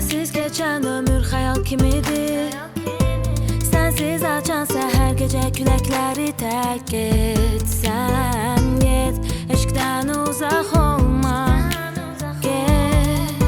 Sensiz geçen ömür hayal kimidir. Sensiz açan səhər gecə küləkləri tərk et. Sən get, eşqdən uzaq olma, get.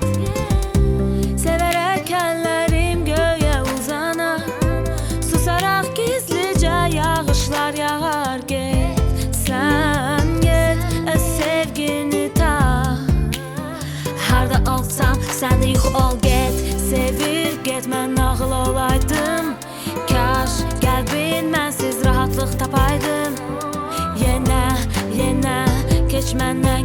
Severək əllərim göyə uzana, susaraq gizlicə yağışlar yağar, get. Sən get, sevgini tap. Harda olsan sən də yuxu ol, get. Sevir get, mən nağıl olaydım. Kaş qəlbin mənsiz rahatlıq tapaydım. Yenə keç məndən